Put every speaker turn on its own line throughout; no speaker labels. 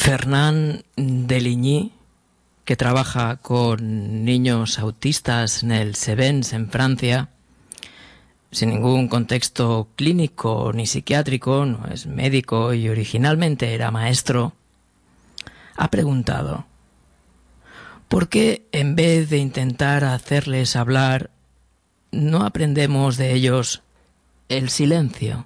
Fernand Deligny, que trabaja con niños autistas en el Cévennes, en Francia, sin ningún contexto clínico ni psiquiátrico, no es médico y originalmente era maestro, ha preguntado: ¿por qué en vez de intentar hacerles hablar, no aprendemos de ellos el silencio?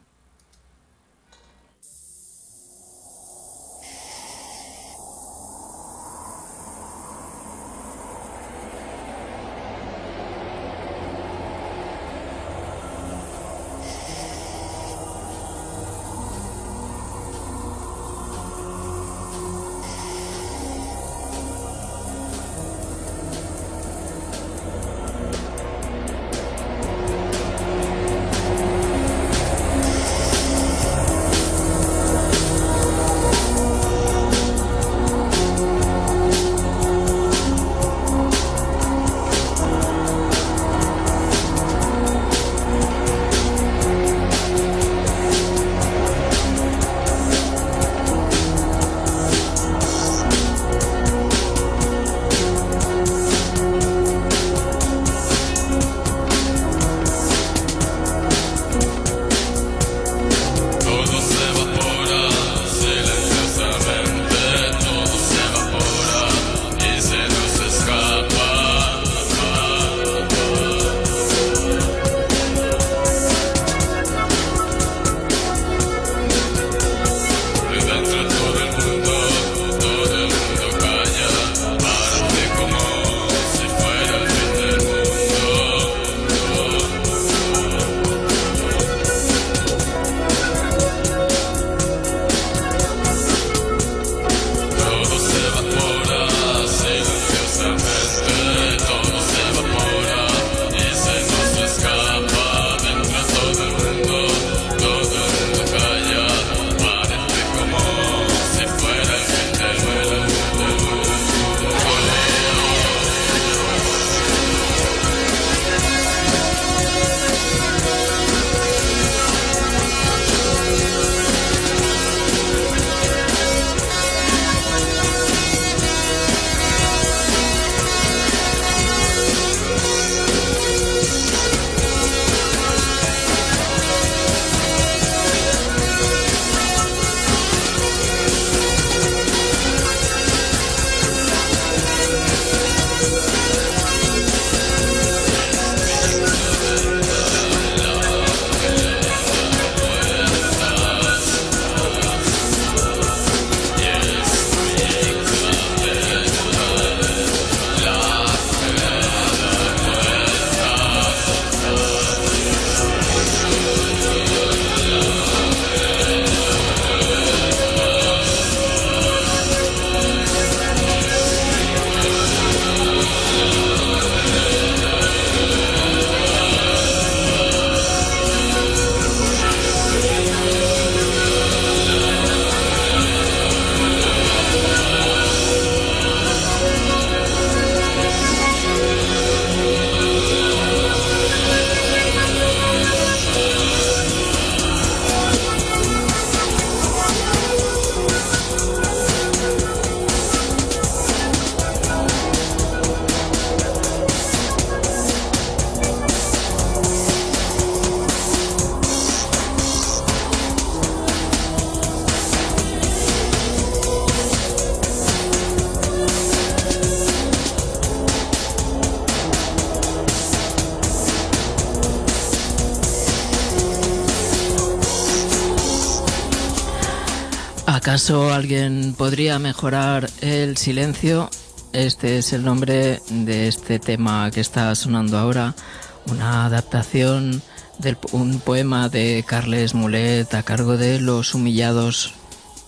¿Acaso alguien podría mejorar el silencio? Este es el nombre de este tema que está sonando ahora, una adaptación de un poema de Carles Mulet a cargo de Los Humillados.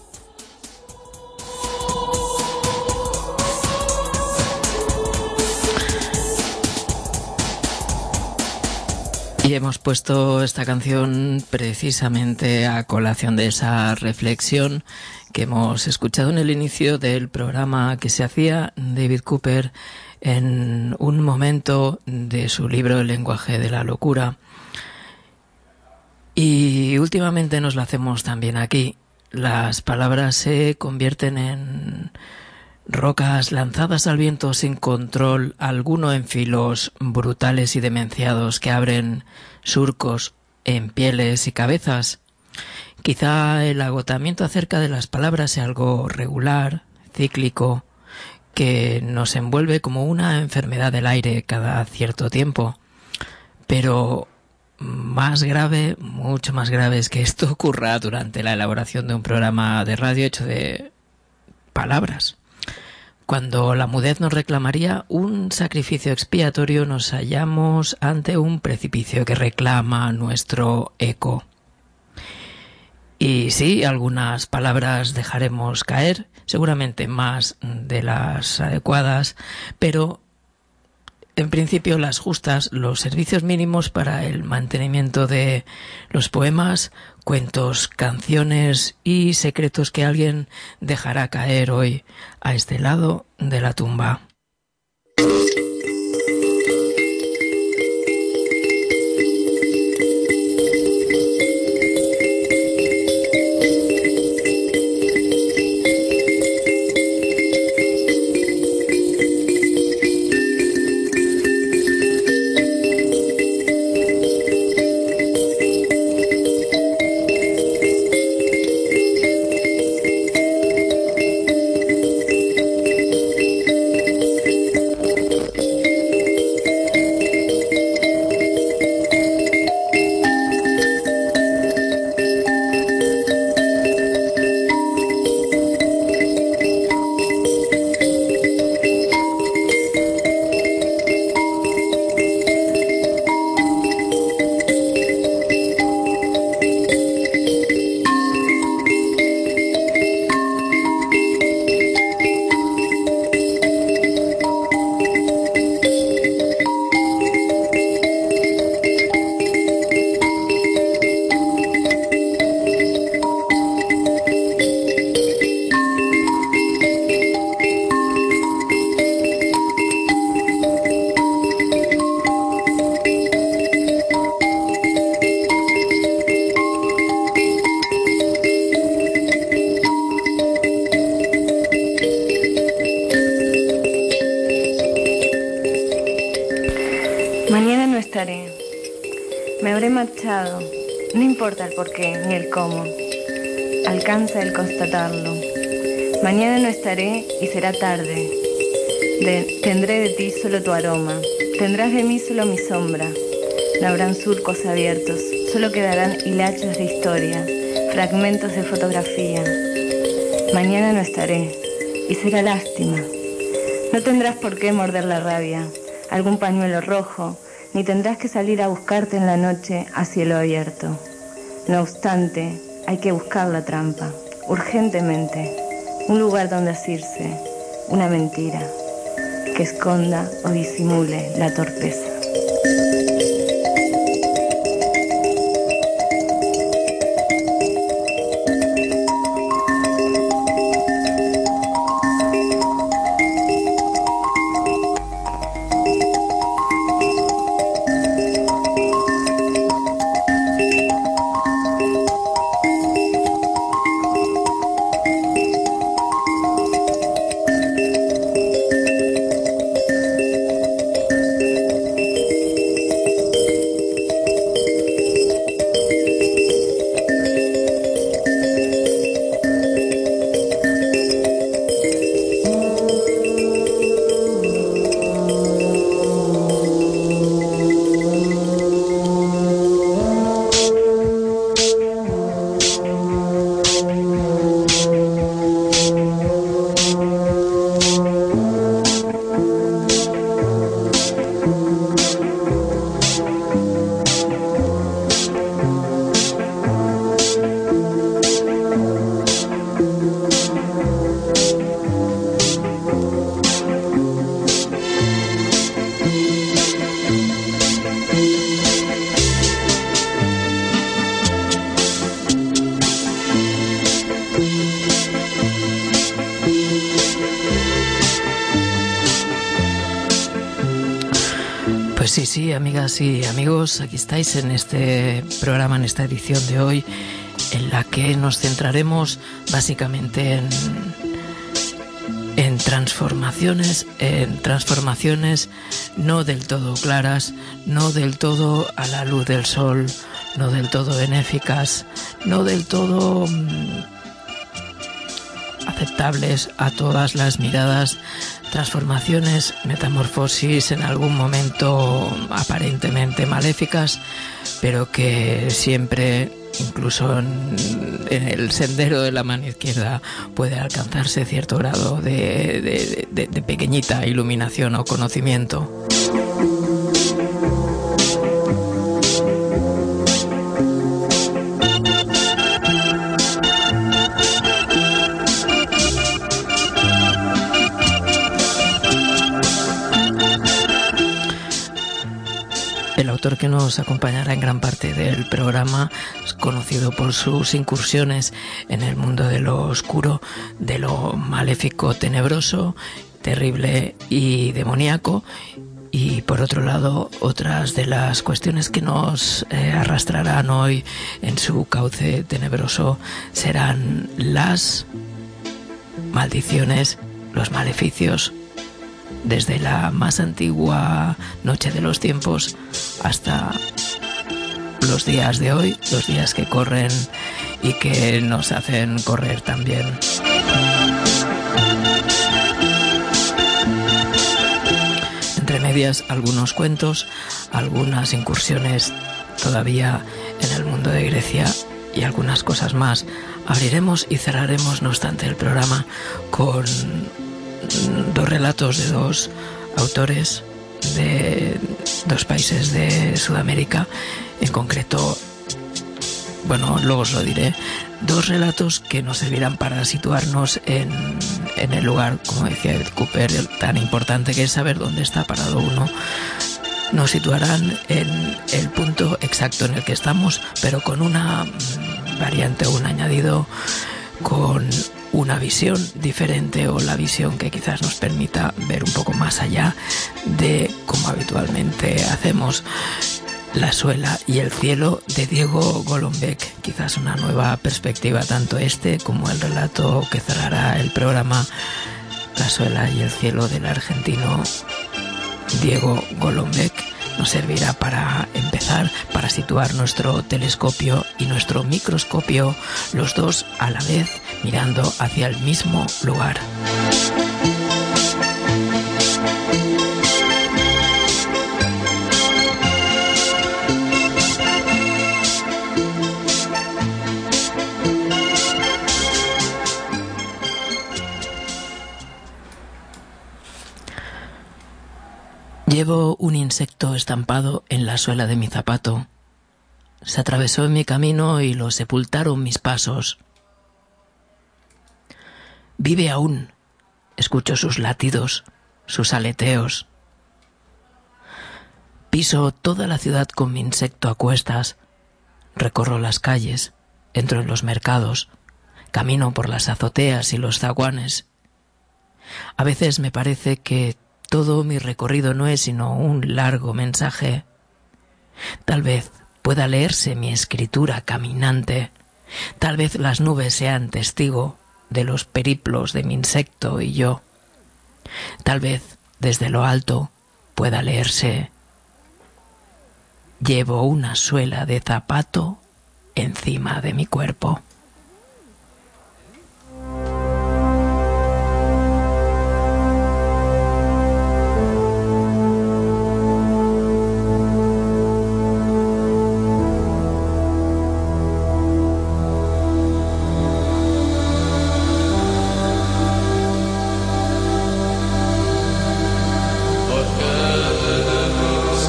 Y hemos puesto esta canción precisamente a colación de esa reflexión que hemos escuchado en el inicio del programa que se hacía David Cooper en un momento de su libro El lenguaje de la locura. Y últimamente nos lo hacemos también aquí, las palabras se convierten en rocas lanzadas al viento sin control alguno, en filos brutales y demenciados que abren surcos en pieles y cabezas. Quizá el agotamiento acerca de las palabras sea algo regular, cíclico, que nos envuelve como una enfermedad del aire cada cierto tiempo. Pero más grave, mucho más grave, es que esto ocurra durante la elaboración de un programa de radio hecho de palabras. Cuando la mudez nos reclamaría un sacrificio expiatorio, nos hallamos ante un precipicio que reclama nuestro eco. Y sí, algunas palabras dejaremos caer, seguramente más de las adecuadas, pero en principio las justas, los servicios mínimos para el mantenimiento de los poemas, cuentos, canciones y secretos que alguien dejará caer hoy a este lado de la tumba.
Mañana no estaré. Me habré marchado. No importa el porqué ni el cómo. Alcanza el constatarlo. Mañana no estaré y será tarde. Tendré de ti solo tu aroma. Tendrás de mí solo mi sombra. No habrán surcos abiertos. Solo quedarán hilachos de historia, fragmentos de fotografía. Mañana no estaré y será lástima. No tendrás por qué morder la rabia, algún pañuelo rojo, ni tendrás que salir a buscarte en la noche a cielo abierto. No obstante, hay que buscar la trampa, urgentemente, un lugar donde asirse, una mentira, que esconda o disimule la torpeza.
Sí, amigas y amigos, aquí estáis en este programa, en esta edición de hoy, en la que nos centraremos básicamente en transformaciones no del todo claras, no del todo a la luz del sol, no del todo benéficas, no del todo aceptables a todas las miradas, transformaciones, metamorfosis en algún momento aparentemente maléficas, pero que siempre, incluso en el sendero de la mano izquierda, puede alcanzarse cierto grado de pequeñita iluminación o conocimiento. El autor que nos acompañará en gran parte del programa es conocido por sus incursiones en el mundo de lo oscuro, de lo maléfico, tenebroso, terrible y demoníaco. Y por otro lado, otras de las cuestiones que nos arrastrarán hoy en su cauce tenebroso serán las maldiciones, los maleficios, desde la más antigua noche de los tiempos hasta los días de hoy, los días que corren y que nos hacen correr también. Entre medias, algunos cuentos, algunas incursiones todavía en el mundo de Grecia y algunas cosas más. Abriremos y cerraremos, no obstante, el programa con dos relatos de dos autores de dos países de Sudamérica, en concreto, bueno, luego os lo diré, dos relatos que nos servirán para situarnos en el lugar, como decía Ed Cooper, tan importante que es saber dónde está parado uno. Nos situarán en el punto exacto en el que estamos, pero con una variante o un añadido, con una visión diferente, o la visión que quizás nos permita ver un poco más allá de como habitualmente hacemos. La suela y el cielo, de Diego Golombek, quizás una nueva perspectiva, tanto este como el relato que cerrará el programa, La suela y el cielo, del argentino Diego Golombek. Nos servirá para empezar, para situar nuestro telescopio y nuestro microscopio, los dos a la vez, mirando hacia el mismo lugar. Llevo un insecto estampado en la suela de mi zapato. Se atravesó en mi camino y lo sepultaron mis pasos. Vive aún. Escucho sus latidos, sus aleteos. Piso toda la ciudad con mi insecto a cuestas. Recorro las calles, entro en los mercados, camino por las azoteas y los zaguanes. A veces me parece que todo mi recorrido no es sino un largo mensaje. Tal vez pueda leerse mi escritura caminante. Tal vez las nubes sean testigo de los periplos de mi insecto y yo. Tal vez desde lo alto pueda leerse: llevo una suela de zapato encima de mi cuerpo.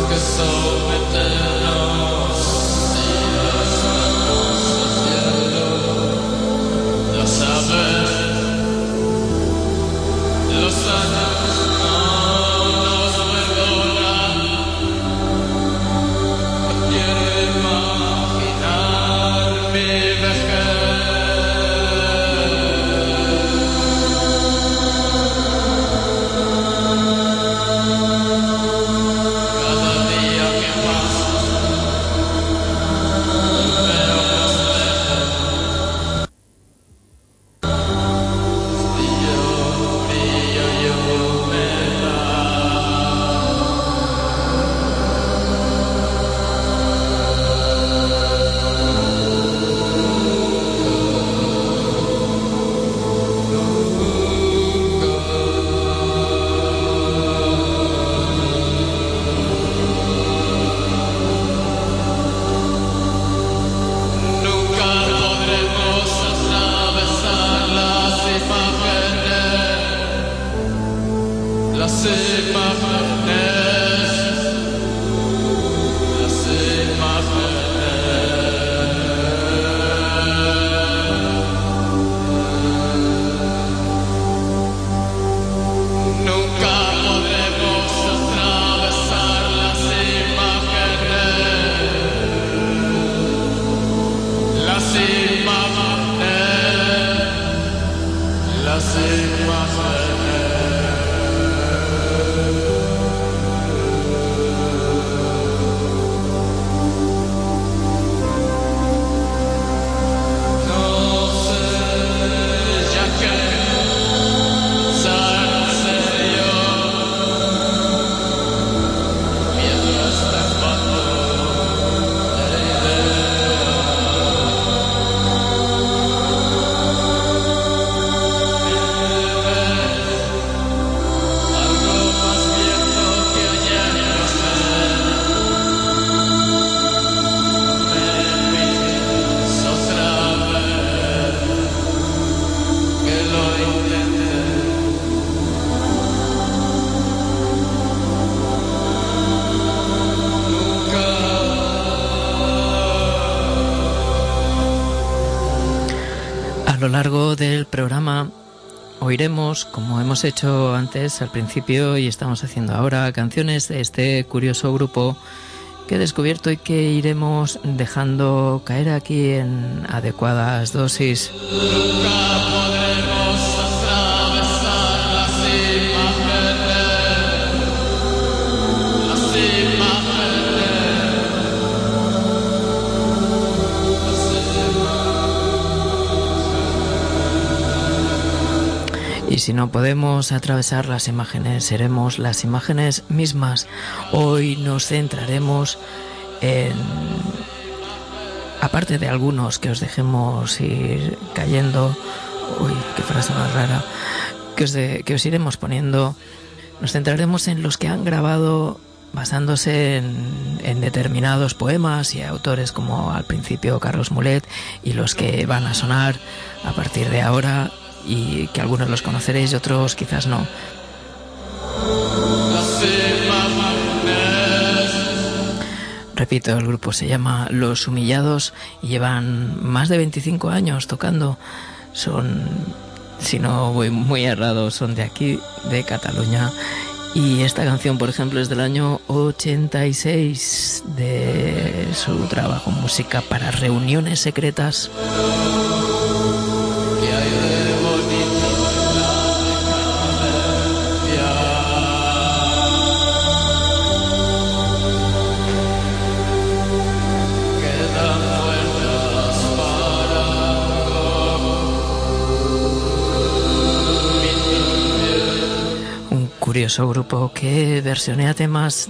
So
A lo largo del programa oiremos, como hemos hecho antes al principio y estamos haciendo ahora, canciones de este curioso grupo que he descubierto y que iremos dejando caer aquí en adecuadas dosis. Y si no podemos atravesar las imágenes, seremos las imágenes mismas. Hoy nos centraremos en, aparte de algunos que os dejemos ir cayendo, uy, qué frase más rara, que os iremos poniendo, nos centraremos en los que han grabado basándose en determinados poemas y autores como al principio Carlos Mulet, y los que van a sonar a partir de ahora, y que algunos los conoceréis y otros quizás no. Repito, el grupo se llama Los Humillados y llevan más de 25 años tocando. Son, si no voy muy errado, son de aquí, de Cataluña. Y esta canción, por ejemplo, es del año 86, de su trabajo Música para Reuniones Secretas. Curioso grupo que versionea temas